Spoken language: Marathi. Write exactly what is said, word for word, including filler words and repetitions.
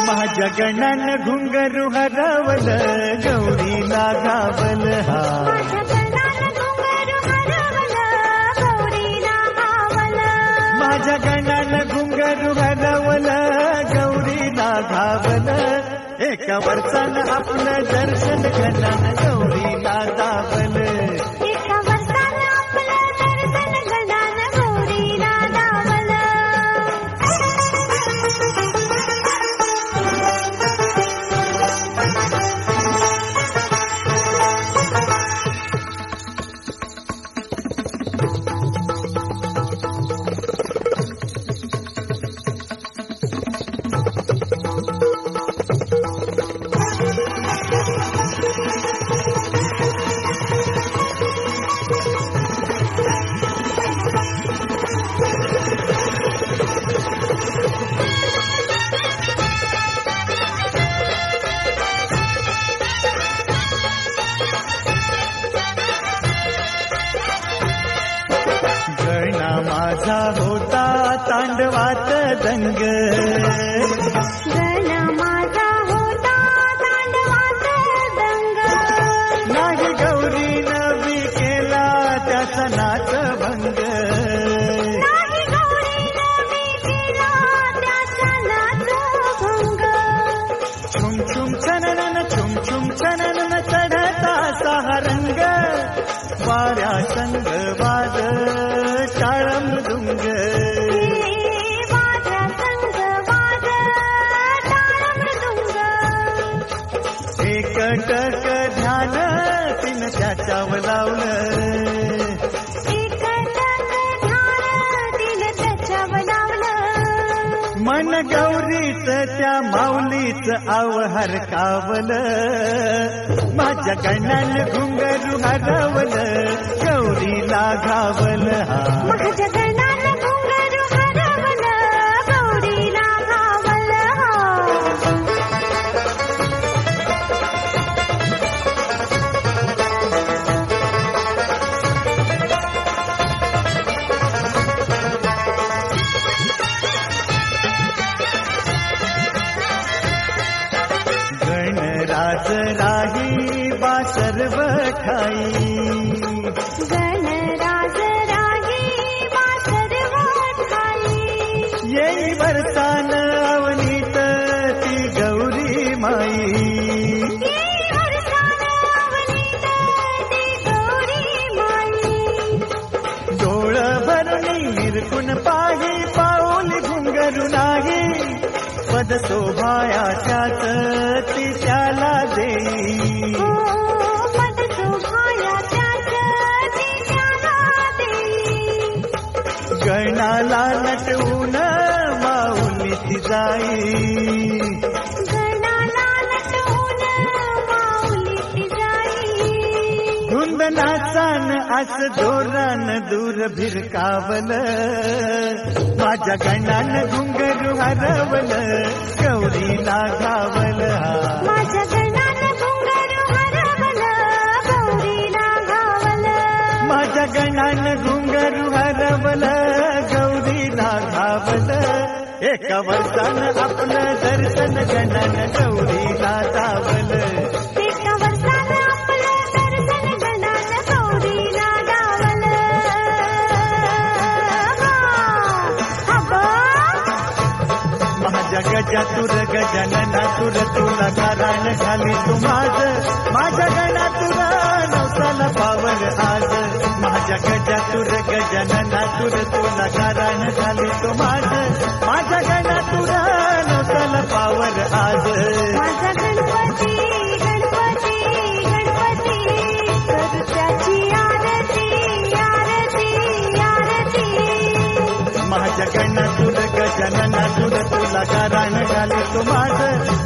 माझ्या गणान घुंगरू हरवल गौरीला गावल हा माझ्या गणान घुंगरू हरवल गौरीला घावल एका वर्षान आपलं दर्शन गणान गौरीला दावल एका वर्षान आपलं दर्शन गणान गौरीला दावल माझा होता तांडवात दंग गण माझा होता तांडवात दंग नाही गौरीनं बी केला त्या सणाच भंग नाही गौरीनं बी केला त्या सणाच भंग छुम छुम छननन छुम छुम छननन चढता सहा रंग वाऱ्या संग वाद टाळ मृदुंग वाद्या संग वाद टाळ मृदुंग एकटक ध्यान तिन त्याच्यावर लावलं एकटक ध्यान तिन त्याच्यावर लावलं मन गौरीच त्या माऊलीच आवहर कावल माझ्या गणान घुंगरू हरवल गौरीला घावल माझ्या गणान घुंगरू हरवल गौरीला घावल गणराज राही बा सर्व ठाई गणराज राही बा सर्व ठाई येई बरसान अवनीत ती गौरी माई येई बरसान अवनीत ती गौरी माई डोळ भरणी निरखून पाही पाऊल घुंगरू नाही पद शोभाया त्यात ती त्याला देई पद शोभाया त्यात ती त्याला देई गणाला नटवून माऊली ती जाई गणाला नटवून माऊली ती जाई धुंद नाचान आस जोरान दूर भिरकावल माझ्या गणान घुंगरू हरवल गौरीला घावल माझ्या गणान घुंगरू हरवल गौरीला घावल माझ्या गणान घुंगरू हरवल गौरीला घावल एका वर्षान आपलं दर्शन गणान गौरीला दावल एका वर्षान आपलं दर्शन गणान गौरीला दावल माझ्या गजा तुर गजानना तुर तुला कारण झाली तू माझ माझ्या गणा तुरा नवसाला पावर आज माझ्या गजा तुर गजानना तुर तुला कारण झाली तू माझ माझ्या गणा तुरा नवसाला पावर आज माझा गणपती गणपती गणपती कर त्याची आरती आरती आरती माझ्या गणा तुर गजानना तुर तुला कारण झाली तू माझ